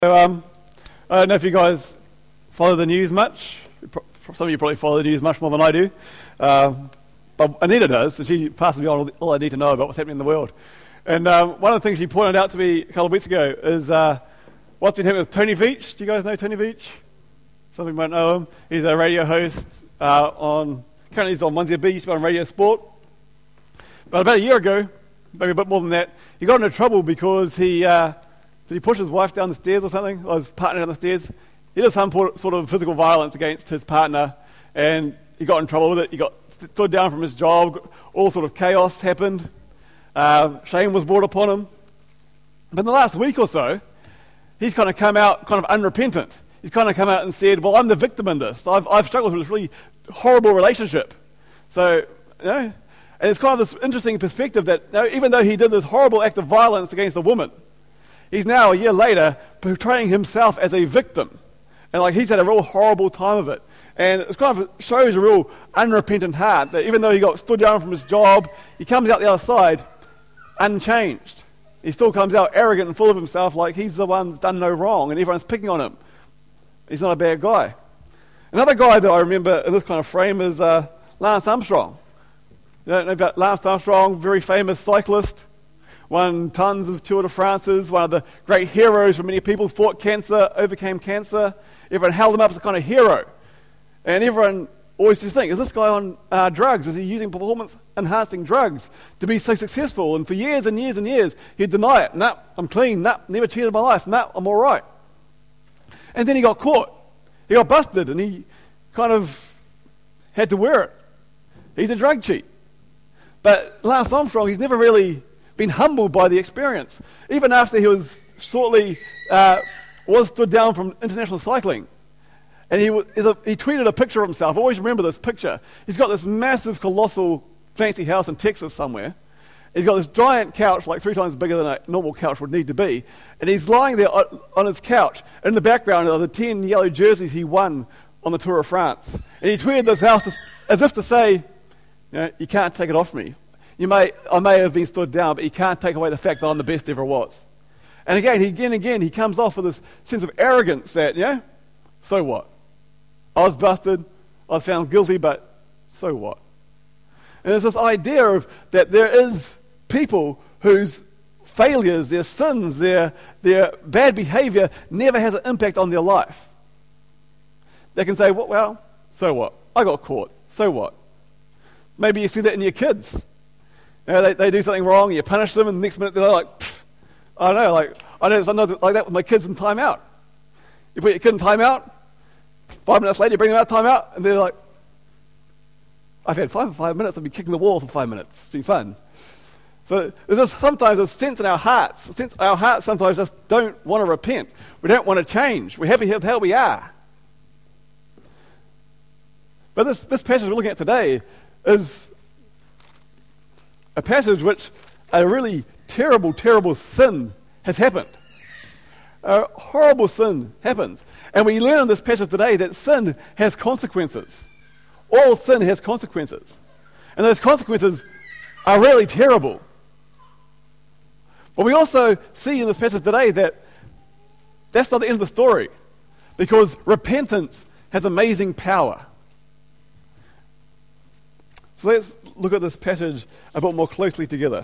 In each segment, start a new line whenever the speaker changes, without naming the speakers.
I don't know if you guys follow the news much. Some of you probably follow the news much more than I do. But Anita does, and she passes me on all I need to know about what's happening in the world. And one of the things she pointed out to me a couple of weeks ago is what's been happening with Tony Veach. Do you guys know Tony Veach? Some of you might know him. He's a radio host currently he's on 1ZB, he used to be on Radio Sport. But about a year ago, maybe a bit more than that, he got into trouble because did he push his wife down the stairs or something? Or his partner down the stairs? He did some sort of physical violence against his partner, and he got in trouble with it. He got stood down from his job. All sort of chaos happened. Shame was brought upon him. But in the last week or so, he's kind of come out kind of unrepentant. He's kind of come out and said, well, I'm the victim in this. I've struggled with this really horrible relationship. So, and it's kind of this interesting perspective that even though he did this horrible act of violence against a woman, he's now, a year later, portraying himself as a victim. And he's had a real horrible time of it. And it kind of shows a real unrepentant heart, that even though he got stood down from his job, he comes out the other side unchanged. He still comes out arrogant and full of himself, like he's the one that's done no wrong, and everyone's picking on him. He's not a bad guy. Another guy that I remember in this kind of frame is Lance Armstrong. You don't know about Lance Armstrong, very famous cyclist, won tons of Tour de France's, one of the great heroes for many people, fought cancer, overcame cancer. Everyone held him up as a kind of hero. And everyone always just think, is this guy on drugs? Is he using performance-enhancing drugs to be so successful? And for years and years and years, he'd deny it. No, I'm clean. No, never cheated in my life. No, I'm all right. And then he got caught. He got busted, and he kind of had to wear it. He's a drug cheat. But Lance Armstrong, he's never really been humbled by the experience. Even after he was shortly was stood down from international cycling, and he tweeted a picture of himself. I always remember this picture. He's got this massive, colossal, fancy house in Texas somewhere. He's got this giant couch, like 3 times bigger than a normal couch would need to be, and he's lying there on his couch. And in the background are the 10 yellow jerseys he won on the Tour of France. And he tweeted this house as if to say, you can't take it off me. I may have been stood down, but you can't take away the fact that I'm the best ever was. And again, he comes off with this sense of arrogance that, so what? I was busted, I was found guilty, but so what? And there's this idea of that there is people whose failures, their sins, their bad behavior never has an impact on their life. They can say, well, so what? I got caught, so what? Maybe you see that in your kids. They do something wrong, you punish them, and the next minute they're like, I know sometimes like that with my kids in timeout. You put your kid in timeout, 5 minutes later you bring them out timeout, and they're like, I've had 5 minutes, I've been kicking the wall for 5 minutes. It's been fun. So there's sometimes a sense in our hearts. Our hearts sometimes just don't want to repent. We don't want to change. We're happy with how we are. But this passage we're looking at today is a passage which a really terrible, terrible sin has happened. A horrible sin happens. And we learn in this passage today that sin has consequences. All sin has consequences. And those consequences are really terrible. But we also see in this passage today that that's not the end of the story, because repentance has amazing power. So let's look at this passage a bit more closely together.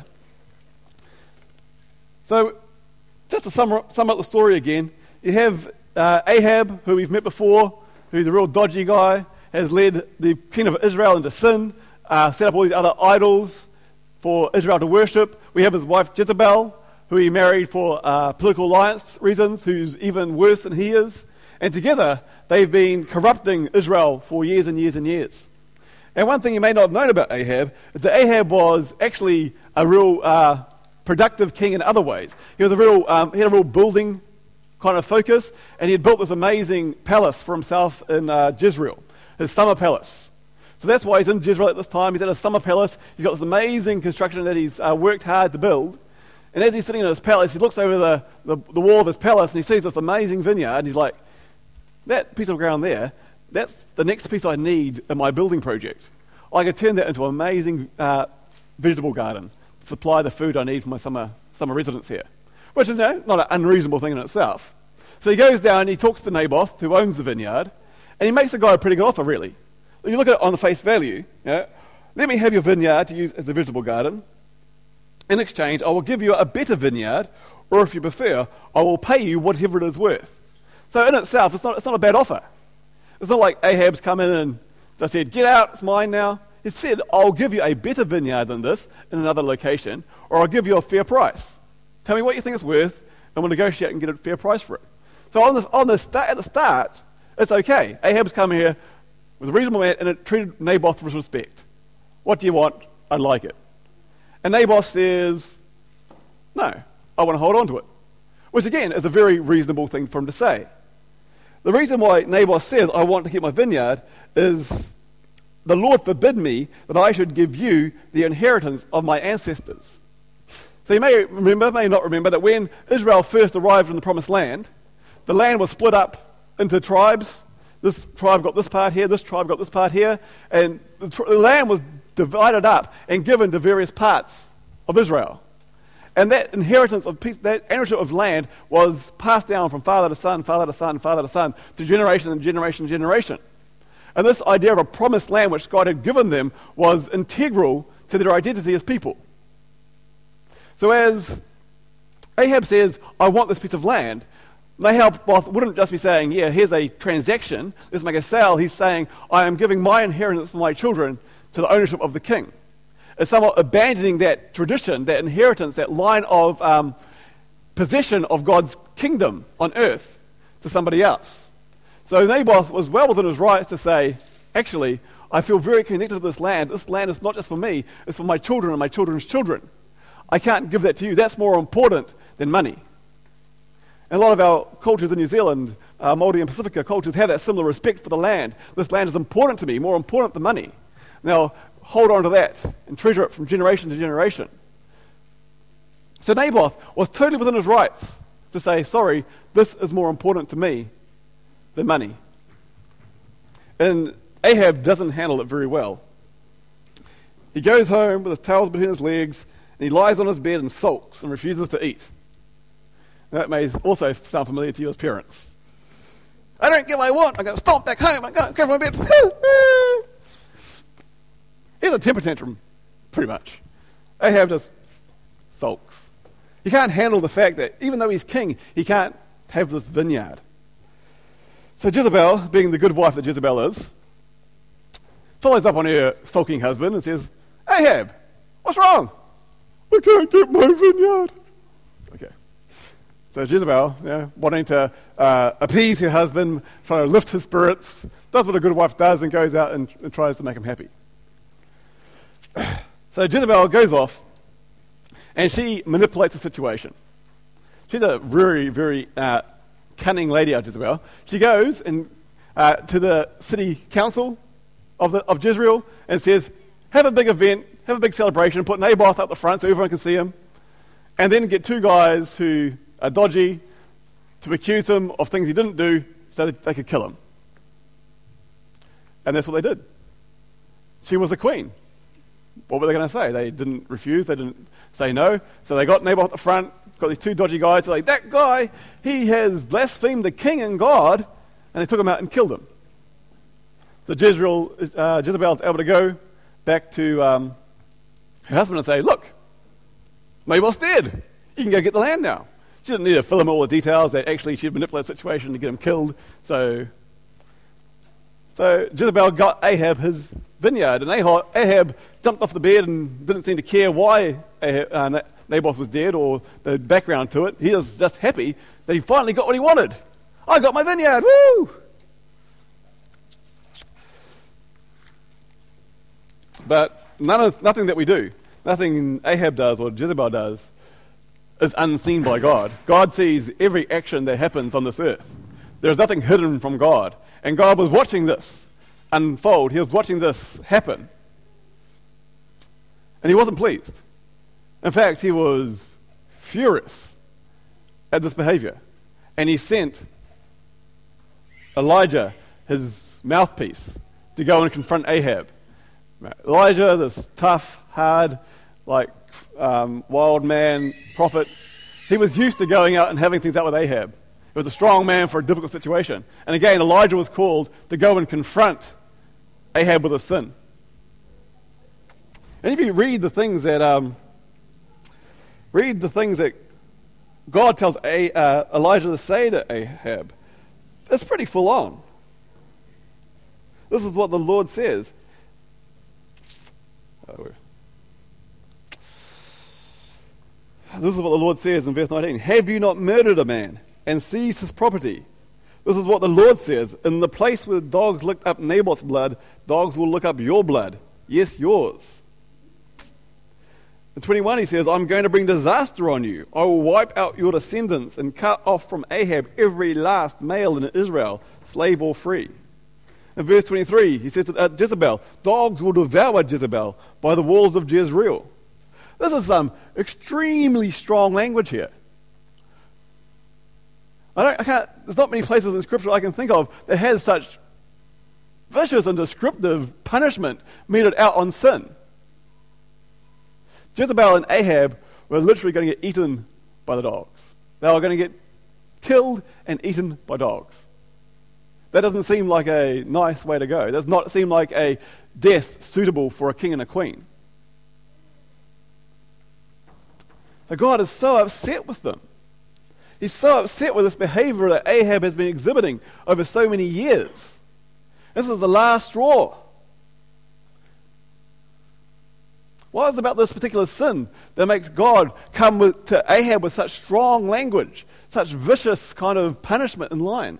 So, just to sum up the story again, you have Ahab, who we've met before, who's a real dodgy guy, has led the kingdom of Israel into sin, set up all these other idols for Israel to worship. We have his wife Jezebel, who he married for political alliance reasons, who's even worse than he is. And together, they've been corrupting Israel for years and years and years. And one thing you may not have known about Ahab is that Ahab was actually a real productive king in other ways. He was he had a real building kind of focus, and he had built this amazing palace for himself in Jezreel, his summer palace. So that's why he's in Jezreel at this time. He's at a summer palace. He's got this amazing construction that he's worked hard to build. And as he's sitting in his palace, he looks over the wall of his palace, and he sees this amazing vineyard, and he's like, that piece of ground there, that's the next piece I need in my building project. I could turn that into an amazing vegetable garden to supply the food I need for my summer residence here, which is not an unreasonable thing in itself. So he goes down and he talks to Naboth, who owns the vineyard, and he makes the guy a pretty good offer, really. If you look at it on the face value, let me have your vineyard to use as a vegetable garden. In exchange, I will give you a better vineyard, or if you prefer, I will pay you whatever it is worth. So in itself, it's not a bad offer. It's not like Ahab's come in and just said, get out, it's mine now. He said, I'll give you a better vineyard than this in another location, or I'll give you a fair price. Tell me what you think it's worth, and we'll negotiate and get a fair price for it. So at the start, it's okay. Ahab's come here with a reasonable man, and it treated Naboth with respect. What do you want? I'd like it. And Naboth says, no, I want to hold on to it. Which again is a very reasonable thing for him to say. The reason why Naboth says, I want to keep my vineyard, is the Lord forbid me that I should give you the inheritance of my ancestors. So you may remember, may not remember, that when Israel first arrived in the Promised Land, the land was split up into tribes. This tribe got this part here, this tribe got this part here, and the land was divided up and given to various parts of Israel. And that inheritance of peace, that ownership of land was passed down from father to son, father to son, father to son, to generation and generation and generation. And this idea of a promised land which God had given them was integral to their identity as people. So as Ahab says, I want this piece of land, Naboth wouldn't just be saying, yeah, here's a transaction, let's make a sale. He's saying, I am giving my inheritance for my children to the ownership of the king. It's somewhat abandoning that tradition, that inheritance, that line of possession of God's kingdom on earth to somebody else. So Naboth was well within his rights to say, actually, I feel very connected to this land. This land is not just for me, it's for my children and my children's children. I can't give that to you. That's more important than money. And a lot of our cultures in New Zealand, Māori and Pacifica cultures, have that similar respect for the land. This land is important to me, more important than money. Now, hold on to that and treasure it from generation to generation. So Naboth was totally within his rights to say, sorry, this is more important to me than money. And Ahab doesn't handle it very well. He goes home with his tails between his legs, and he lies on his bed and sulks and refuses to eat. That may also sound familiar to you as parents. I don't get what I want. I'm going to stomp back home. I'm going to go from my bed. Here's a temper tantrum, pretty much. Ahab just sulks. He can't handle the fact that even though he's king, he can't have this vineyard. So Jezebel, being the good wife that Jezebel is, follows up on her sulking husband and says, Ahab, what's wrong? I can't get my vineyard. Okay. So Jezebel, wanting to appease her husband, trying to lift his spirits, does what a good wife does and goes out and tries to make him happy. So Jezebel goes off and she manipulates the situation. She's a very, very cunning lady, Jezebel. She goes and to the city council of Jezreel and says, have a big event, have a big celebration, put Naboth up the front so everyone can see him, and then get two guys who are dodgy to accuse him of things he didn't do so that they could kill him. And that's what they did. She was the queen. What were they going to say? They didn't refuse, they didn't say no, so they got Naboth at the front, got these two dodgy guys, they're like, that guy, he has blasphemed the king and God, and they took him out and killed him. So Jezebel's able to go back to her husband and say, look, Naboth's dead. You can go get the land now. She didn't need to fill him all the details that actually she'd manipulated the situation to get him killed. So Jezebel got Ahab his vineyard, and Ahab jumped off the bed and didn't seem to care why Naboth was dead or the background to it. He was just happy that he finally got what he wanted. I got my vineyard, woo! But nothing that we do, nothing Ahab does or Jezebel does, is unseen by God. God sees every action that happens on this earth. There's nothing hidden from God. And God was watching this unfold. He was watching this happen. And he wasn't pleased. In fact, he was furious at this behavior. And he sent Elijah, his mouthpiece, to go and confront Ahab. Elijah, this tough, hard, wild man, prophet, he was used to going out and having things out with Ahab. was a strong man for a difficult situation. And again, Elijah was called to go and confront Ahab with his sin. And if you read the things that God tells Elijah to say to Ahab, it's pretty full on. This is what the Lord says. This is what the Lord says in verse 19. Have you not murdered a man and seized his property? This is what the Lord says. In the place where dogs licked up Naboth's blood, dogs will lick up your blood. Yes, yours. In 21 he says, I'm going to bring disaster on you. I will wipe out your descendants and cut off from Ahab every last male in Israel, slave or free. In verse 23 he says to Jezebel, dogs will devour Jezebel by the walls of Jezreel. This is some extremely strong language here. There's not many places in Scripture I can think of that has such vicious and descriptive punishment meted out on sin. Jezebel and Ahab were literally going to get eaten by the dogs. They were going to get killed and eaten by dogs. That doesn't seem like a nice way to go. It does not seem like a death suitable for a king and a queen. So God is so upset with them. He's so upset with this behavior that Ahab has been exhibiting over so many years. This is the last straw. What is it about this particular sin that makes God come to Ahab with such strong language, such vicious kind of punishment in line?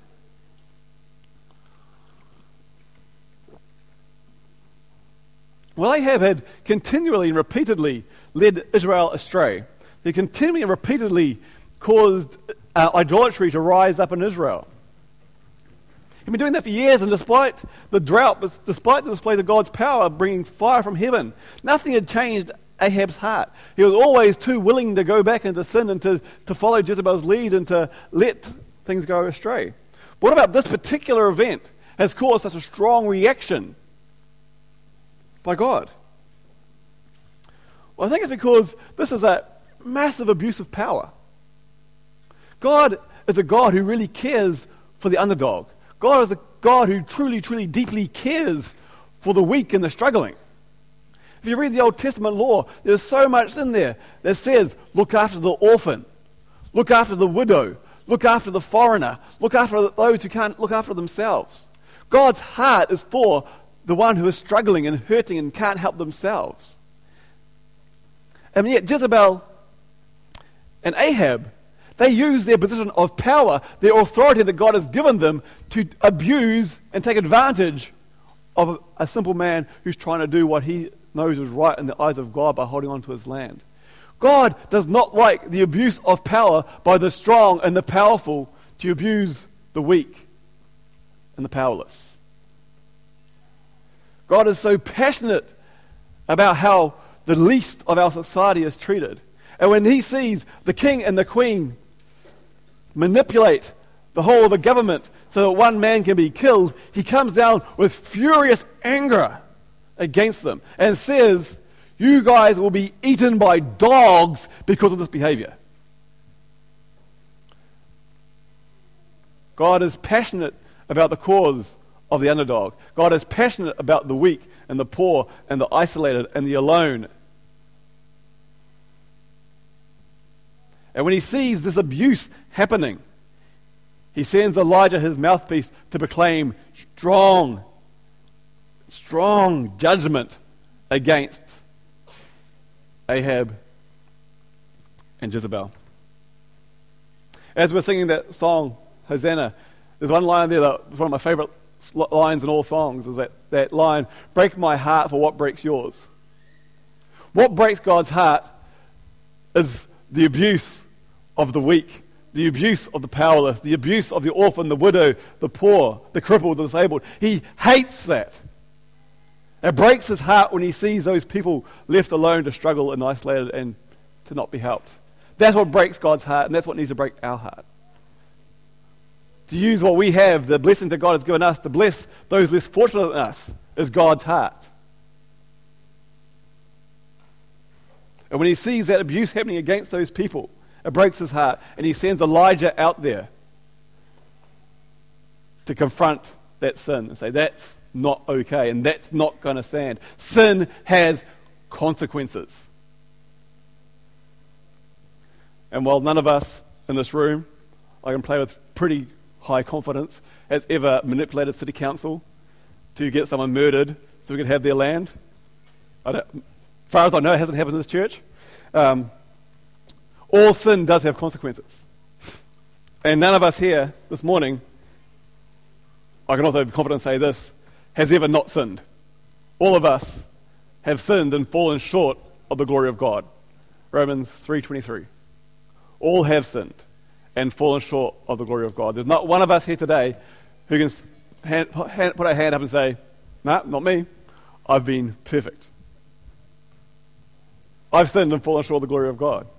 Well, Ahab had continually and repeatedly led Israel astray. He continually and repeatedly caused idolatry to rise up in Israel. He'd been doing that for years, and despite the drought, despite the display of God's power bringing fire from heaven, nothing had changed Ahab's heart. He was always too willing to go back into sin and to follow Jezebel's lead and to let things go astray. But what about this particular event has caused such a strong reaction by God? Well, I think it's because this is a massive abuse of power. God is a God who really cares for the underdog. God is a God who truly, truly, deeply cares for the weak and the struggling. If you read the Old Testament law, there's so much in there that says, look after the orphan, look after the widow, look after the foreigner, look after those who can't look after themselves. God's heart is for the one who is struggling and hurting and can't help themselves. And yet Jezebel and Ahab, they use their position of power, their authority that God has given them, to abuse and take advantage of a simple man who's trying to do what he knows is right in the eyes of God by holding on to his land. God does not like the abuse of power by the strong and the powerful to abuse the weak and the powerless. God is so passionate about how the least of our society is treated. And when he sees the king and the queen manipulate the whole of a government so that one man can be killed, he comes down with furious anger against them and says, you guys will be eaten by dogs because of this behavior. God is passionate about the cause of the underdog. God is passionate about the weak and the poor and the isolated and the alone. And when he sees this abuse happening, he sends Elijah, his mouthpiece, to proclaim strong judgment against Ahab and Jezebel. As we're singing that song, Hosanna, there's one line there that's one of my favorite lines in all songs, is that line, break my heart for what breaks yours. What breaks God's heart is the abuse of the weak, the abuse of the powerless, the abuse of the orphan, the widow, the poor, the crippled, the disabled. He hates that. It breaks his heart when he sees those people left alone to struggle and isolated and to not be helped. That's what breaks God's heart, and that's what needs to break our heart. To use what we have, the blessings that God has given us, to bless those less fortunate than us, is God's heart. And when he sees that abuse happening against those people, it breaks his heart, and he sends Elijah out there to confront that sin and say, that's not okay and that's not going to stand. Sin has consequences. And while none of us in this room, I can play with pretty high confidence, has ever manipulated city council to get someone murdered so we could have their land, as far as I know, it hasn't happened in this church. All sin does have consequences. And none of us here this morning, I can also with confidence say this, has ever not sinned. All of us have sinned and fallen short of the glory of God. Romans 3:23. All have sinned and fallen short of the glory of God. There's not one of us here today who can put our hand up and say, nah, not me. I've been perfect. I've sinned and fallen short of the glory of God.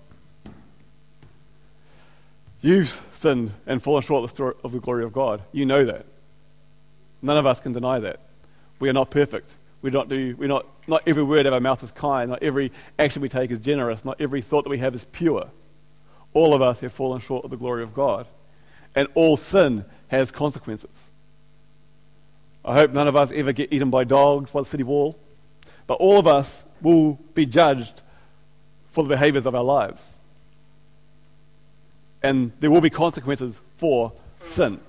You've sinned and fallen short of the glory of God. You know that. None of us can deny that. We are not perfect. Not every word out of our mouth is kind. Not every action we take is generous. Not every thought that we have is pure. All of us have fallen short of the glory of God. And all sin has consequences. I hope none of us ever get eaten by dogs by the city wall. But all of us will be judged for the behaviors of our lives. And there will be consequences for sin.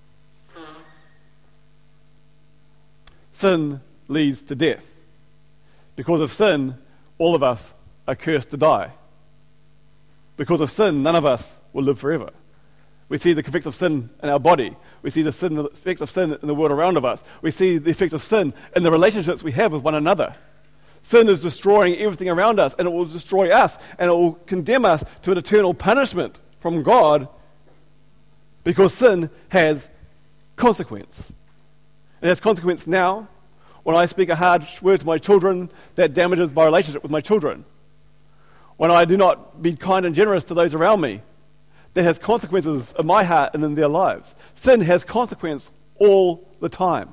Sin leads to death. Because of sin, all of us are cursed to die. Because of sin, none of us will live forever. We see the effects of sin in our body. We see the effects of sin in the world around of us. We see the effects of sin in the relationships we have with one another. Sin is destroying everything around us, and it will destroy us, and it will condemn us to an eternal punishment from God because sin has consequence. It has consequence now. When I speak a hard word to my children, that damages my relationship with my children. When I do not be kind and generous to those around me, that has consequences in my heart and in their lives. Sin has consequence all the time.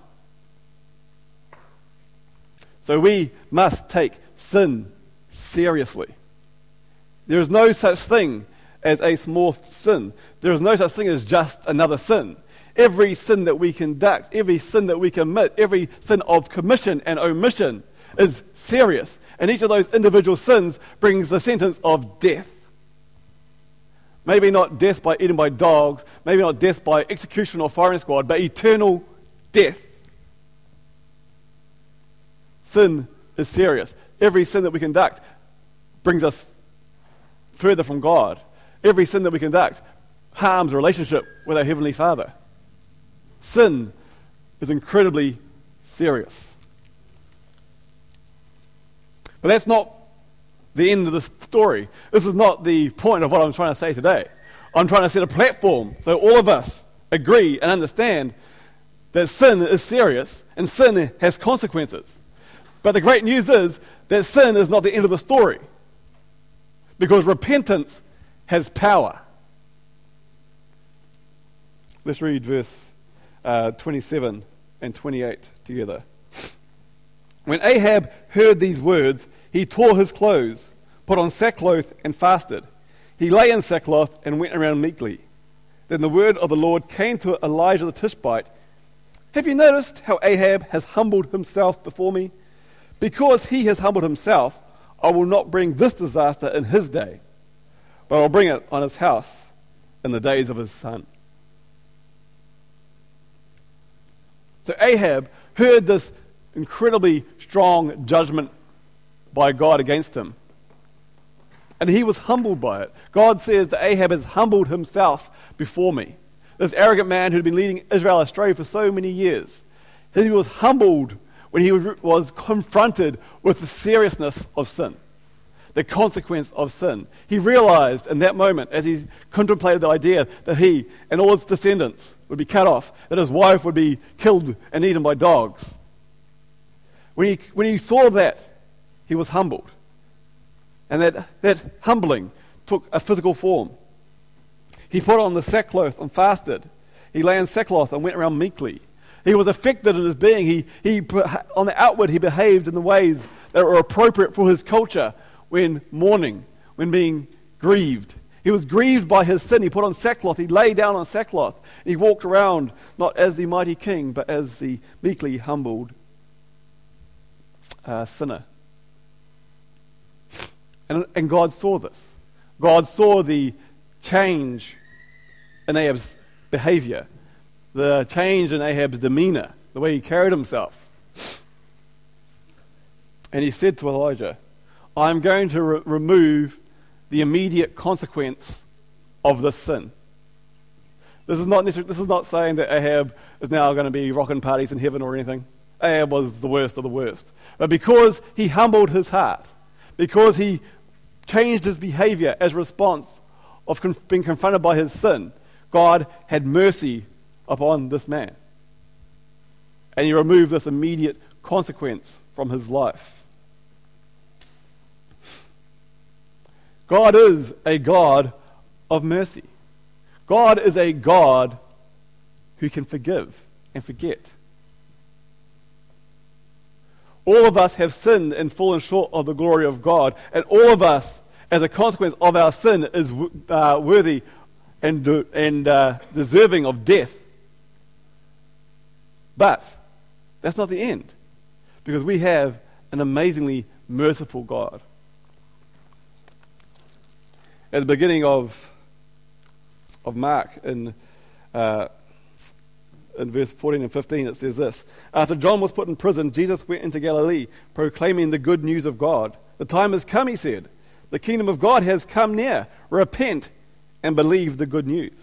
So we must take sin seriously. There is no such thing as a small sin. There is no such thing as just another sin. Every sin that we conduct, every sin that we commit, every sin of commission and omission is serious. And each of those individual sins brings the sentence of death. Maybe not death by eaten by dogs, maybe not death by execution or firing squad, but eternal death. Sin is serious. Every sin that we conduct brings us further from God. Every sin that we conduct harms a relationship with our Heavenly Father. Sin is incredibly serious. But that's not the end of the story. This is not the point of what I'm trying to say today. I'm trying to set a platform so all of us agree and understand that sin is serious and sin has consequences. But the great news is that sin is not the end of the story, because repentance has power. Let's read verse 27 and 28 together. When Ahab heard these words, he tore his clothes, put on sackcloth, and fasted. He lay in sackcloth and went around meekly. Then the word of the Lord came to Elijah the Tishbite. Have you noticed how Ahab has humbled himself before me? Because he has humbled himself, I will not bring this disaster in his day, but I will bring it on his house in the days of his son. So Ahab heard this incredibly strong judgment by God against him, and he was humbled by it. God says that Ahab has humbled himself before me. This arrogant man who had been leading Israel astray for so many years, he was humbled when he was confronted with the seriousness of sin, the consequence of sin. He realized in that moment, as he contemplated the idea that he and all his descendants would be cut off, that his wife would be killed and eaten by dogs. When he saw that, he was humbled. And that humbling took a physical form. He put on the sackcloth and fasted. He lay in sackcloth and went around meekly. He was affected in his being. He on the outward, he behaved in the ways that were appropriate for his culture when mourning, when being grieved. He was grieved by his sin. He put on sackcloth. He lay down on sackcloth. And he walked around not as the mighty king, but as the meekly humbled sinner. And God saw this. God saw the change in Ahab's behavior, the change in Ahab's demeanor, the way he carried himself. And he said to Elijah, I'm going to remove the immediate consequence of this sin. This is not saying that Ahab is now going to be rocking parties in heaven or anything. Ahab was the worst of the worst. But because he humbled his heart, because he changed his behavior as a response of being confronted by his sin, God had mercy upon this man. And he removed this immediate consequence from his life. God is a God of mercy. God is a God who can forgive and forget. All of us have sinned and fallen short of the glory of God, and all of us, as a consequence of our sin, is worthy and deserving of death. But that's not the end, because we have an amazingly merciful God. At the beginning of Mark, in verse 14 and 15, it says this: After John was put in prison, Jesus went into Galilee, proclaiming the good news of God. The time has come, he said. The kingdom of God has come near. Repent and believe the good news.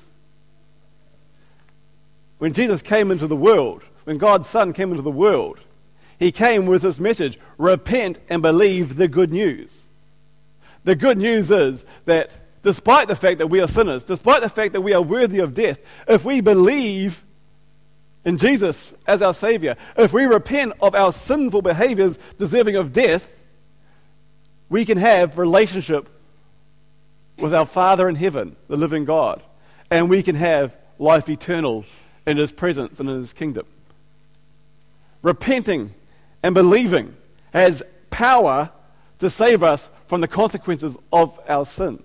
When Jesus came into the world, when God's Son came into the world, he came with this message: repent and believe the good news. The good news is that despite the fact that we are sinners, despite the fact that we are worthy of death, if we believe in Jesus as our Savior, if we repent of our sinful behaviors deserving of death, we can have relationship with our Father in heaven, the living God, and we can have life eternal in His presence and in His kingdom. Repenting and believing has power to save us from the consequences of our sins.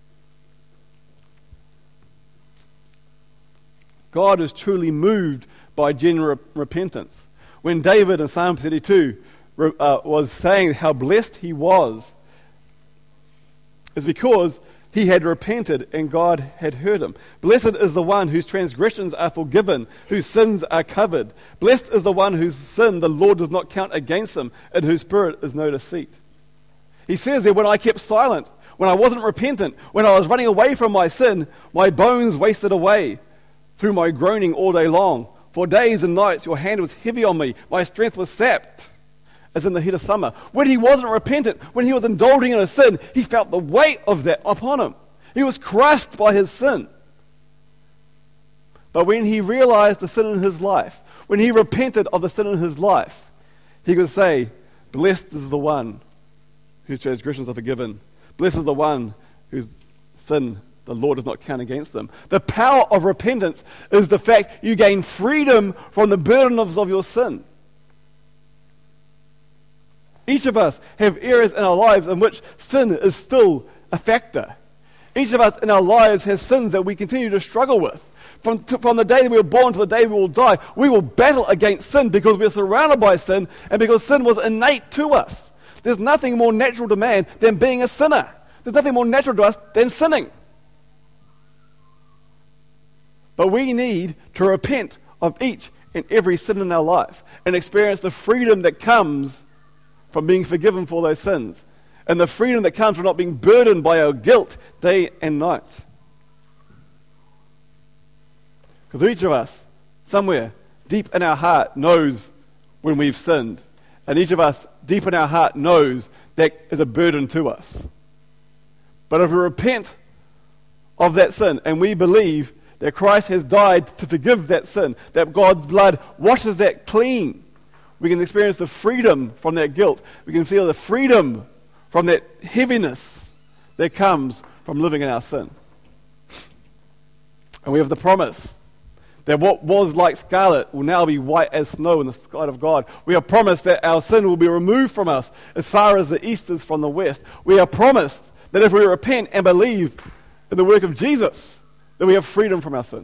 God is truly moved by genuine repentance. When David in Psalm 32 was saying how blessed he was, it's because he had repented and God had heard him. Blessed is the one whose transgressions are forgiven, whose sins are covered. Blessed is the one whose sin the Lord does not count against him, in whose spirit is no deceit. He says there, when I kept silent, when I wasn't repentant, when I was running away from my sin, my bones wasted away through my groaning all day long. For days and nights your hand was heavy on me, my strength was sapped, as in the heat of summer. When he wasn't repentant, when he was indulging in a sin, he felt the weight of that upon him. He was crushed by his sin. But when he realized the sin in his life, when he repented of the sin in his life, he could say, blessed is the one whose transgressions are forgiven. Blessed is the one whose sin the Lord does not count against them. The power of repentance is the fact you gain freedom from the burden of your sin. Each of us have areas in our lives in which sin is still a factor. Each of us in our lives has sins that we continue to struggle with. From the day that we were born to the day we will die, we will battle against sin because we are surrounded by sin and because sin was innate to us. There's nothing more natural to man than being a sinner. There's nothing more natural to us than sinning. But we need to repent of each and every sin in our life and experience the freedom that comes from being forgiven for those sins, and the freedom that comes from not being burdened by our guilt day and night. Because each of us, somewhere deep in our heart, knows when we've sinned, and each of us deep in our heart knows that is a burden to us. But if we repent of that sin and we believe that Christ has died to forgive that sin, that God's blood washes that clean, we can experience the freedom from that guilt. We can feel the freedom from that heaviness that comes from living in our sin. And we have the promise that what was like scarlet will now be white as snow in the sight of God. We are promised that our sin will be removed from us as far as the east is from the west. We are promised that if we repent and believe in the work of Jesus that we have freedom from our sin.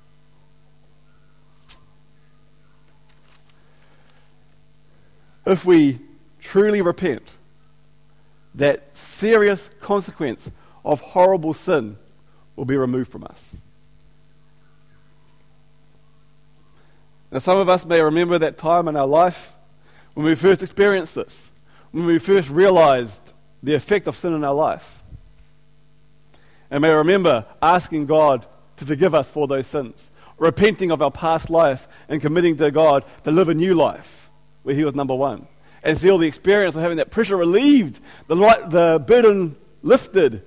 If we truly repent, that serious consequence of horrible sin will be removed from us. Now, some of us may remember that time in our life when we first experienced this, when we first realized the effect of sin in our life. And may remember asking God to forgive us for those sins, repenting of our past life and committing to God to live a new life where He was number one, and feel the experience of having that pressure relieved, the burden lifted.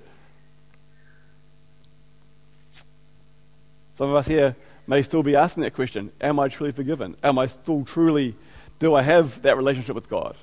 Some of us here may still be asking that question, am I truly forgiven? Do I have that relationship with God?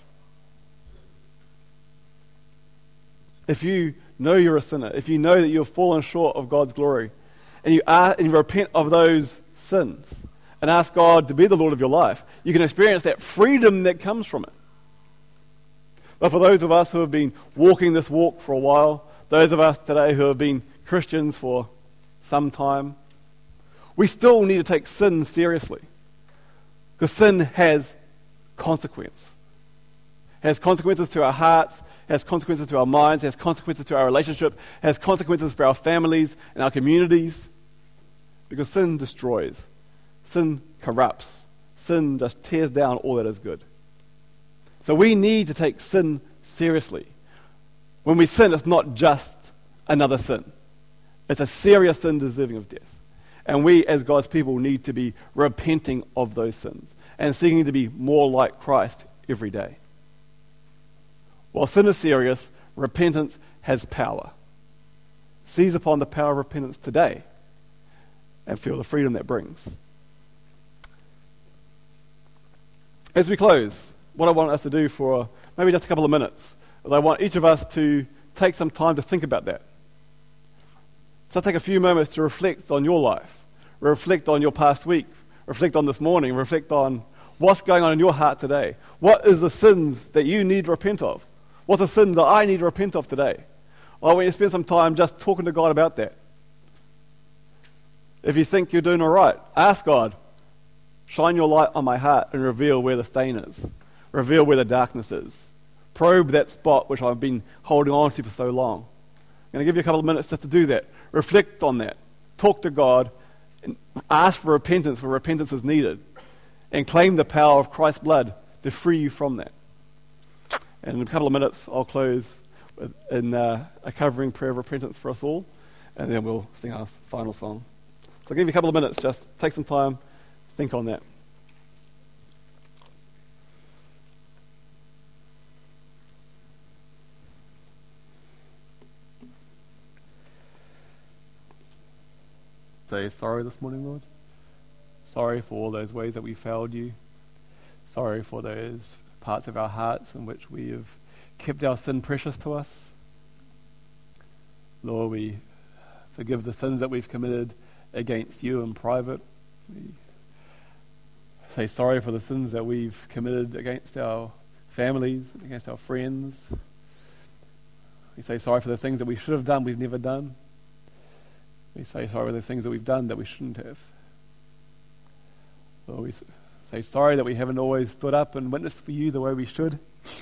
If you know you're a sinner, if you know that you've fallen short of God's glory, and you repent of those sins, and ask God to be the Lord of your life, you can experience that freedom that comes from it. But for those of us who have been walking this walk for a while, those of us today who have been Christians for some time, we still need to take sin seriously. Because sin has consequence. It has consequences to our hearts, has consequences to our minds, has consequences to our relationship, has consequences for our families and our communities. Because sin destroys. Sin corrupts. Sin just tears down all that is good. So we need to take sin seriously. When we sin, it's not just another sin. It's a serious sin deserving of death. And we, as God's people, need to be repenting of those sins and seeking to be more like Christ every day. While sin is serious, repentance has power. Seize upon the power of repentance today and feel the freedom that brings. As we close, what I want us to do for maybe just a couple of minutes is I want each of us to take some time to think about that. So take a few moments to reflect on your life, reflect on your past week, reflect on this morning, reflect on what's going on in your heart today. What is the sins that you need to repent of? What's the sin that I need to repent of today? I want you to spend some time just talking to God about that. If you think you're doing all right, ask God, shine your light on my heart and reveal where the stain is. Reveal where the darkness is. Probe that spot which I've been holding on to for so long. I'm going to give you a couple of minutes just to do that. Reflect on that. Talk to God. And ask for repentance where repentance is needed. And claim the power of Christ's blood to free you from that. And in a couple of minutes, I'll close in a covering prayer of repentance for us all. And then we'll sing our final song. So I'll give you a couple of minutes. Just take some time. Think on that. Say sorry this morning, Lord. Sorry for all those ways that we failed you. Sorry for those parts of our hearts in which we have kept our sin precious to us. Lord, we forgive the sins that we've committed against you in private. We say sorry for the sins that we've committed against our families, against our friends. We say sorry for the things that we should have done, we've never done. We say sorry for the things that we've done that we shouldn't have. Lord, we say sorry that we haven't always stood up and witnessed for you the way we should.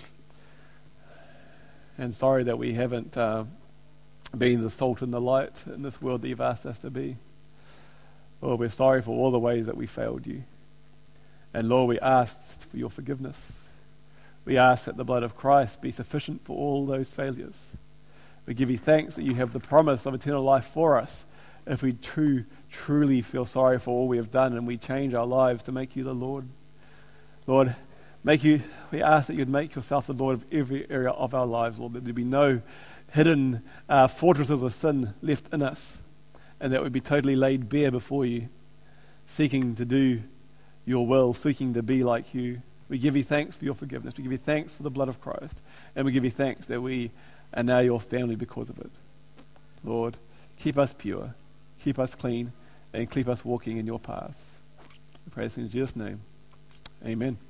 And sorry that we haven't been the salt and the light in this world that you've asked us to be. Lord, we're sorry for all the ways that we failed you. And Lord, we ask for your forgiveness. We ask that the blood of Christ be sufficient for all those failures. We give you thanks that you have the promise of eternal life for us if we truly feel sorry for all we have done and we change our lives to make you the Lord. Lord, we ask that you'd make yourself the Lord of every area of our lives, Lord, that there be no hidden fortresses of sin left in us, and that would be totally laid bare before you, seeking to do your will, seeking to be like you. We give you thanks for your forgiveness. We give you thanks for the blood of Christ. And we give you thanks that we are now your family because of it. Lord, keep us pure, keep us clean, and keep us walking in your paths. We pray this in Jesus' name. Amen.